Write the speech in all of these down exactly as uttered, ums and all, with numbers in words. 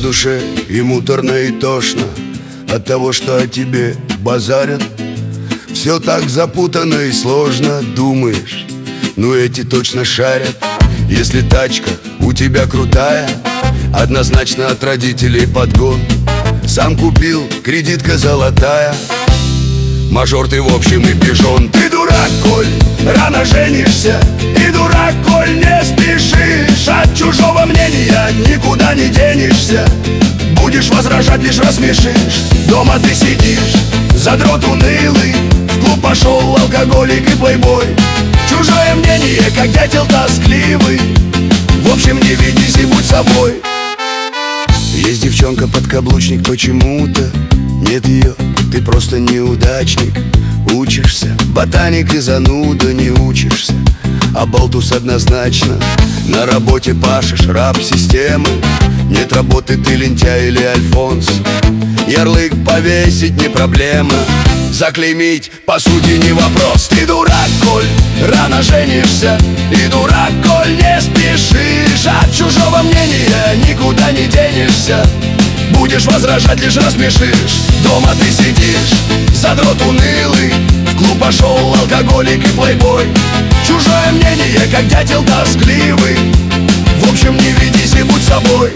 душе и муторно, и тошно от того, что о тебе базарят. Все так запутанно и сложно, думаешь, ну эти точно шарят. Если тачка у тебя крутая, однозначно от родителей подгон. Сам купил, кредитка золотая, мажор ты в общем и пижон. Ты дурак, коль рано женишься, и дурак, коль не спешишь. От чужого мнения никуда не денешься. Будешь возражать, лишь рассмешишь. Дома ты сидишь, задрот унылый, в клуб пошел алкоголик и плейбой. Чужое мнение, как дятел тоскливый. В общем, не ведись и будь собой. Есть девчонка подкаблучник почему-то, нет ее, ты просто неудачник. Учишься, ботаник и зануда, не учишься, а болтус однозначно. На работе пашешь, раб системы, нет работы, ты лентяй или альфонс. Ярлык повесить не проблема, заклеймить по сути не вопрос. Ты дурак, коль рано женишься, и дурак, коль не спешишь. От чужого мнения никуда не денешься. Будешь возражать, лишь рассмешишь. Дома ты сидишь, задрот унылый, в клуб пошел алкоголик и плейбой. Чужое мнение, как дятел тоскливый. В общем, не ведись и будь собой.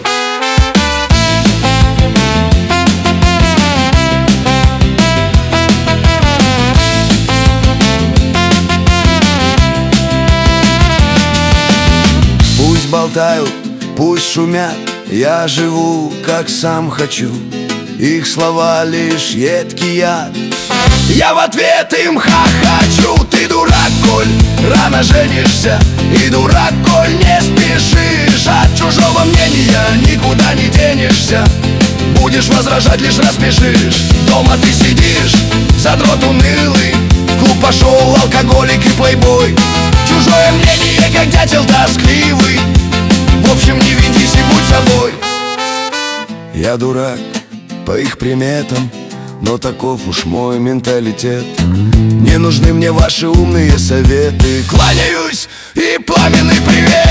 Пусть болтают, пусть шумят, я живу, как сам хочу. Их слова лишь едкий яд, я в ответ им хохочу. Ты дурак, коль рано женишься, и дурак, коль не спешишь. От чужого мнения никуда не денешься. Будешь возражать, лишь рассмешишь. Дома ты сидишь, задрот унылый, в клуб пошел алкоголик и плейбой. Чужое мнение, как дятел тоскливый. В общем, не ведись и будь собой. Я дурак по их приметам, но таков уж мой менталитет. Не нужны мне ваши умные советы. Кланяюсь и пламенный привет.